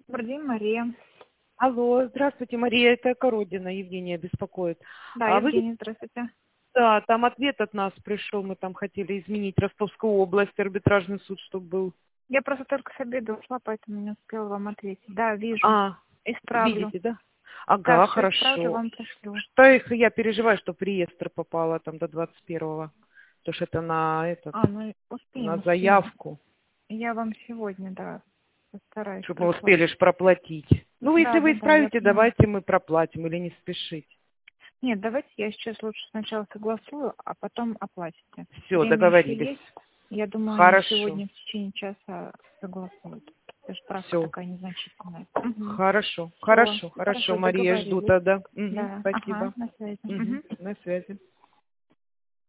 Добрый день, Мария. Алло, здравствуйте, Мария, это Кородина, Евгения беспокоит. Да, Вы Евгений, здравствуйте. да, там ответ от нас пришел, мы там хотели изменить Ростовскую область, арбитражный суд, чтобы был. Я просто только с обеда ушла, поэтому не успела вам ответить. Да, вижу. А, Исправлю. видите, да? Да, Ага, все исправлю, хорошо. вам пришлю. Что их, я переживаю, что в реестр попало там до 21-го, потому что это Ну на успеем. заявку, Я вам сегодня, да, постараюсь чтобы мы прослать. успели ж проплатить. Ну, если вы Да, я исправите, поняла. давайте мы проплатим или не спешить. Нет, давайте я сейчас лучше сначала согласую, а потом оплатите. Все, Время еще договорились. есть. Я думаю, они Хорошо. сегодня в течение часа согласуют. Это же справка Все. такая незначительная. Угу. Хорошо, Все, хорошо, хорошо, Мария, жду договорились. тогда. Да, ага, Спасибо. на связи. На связи.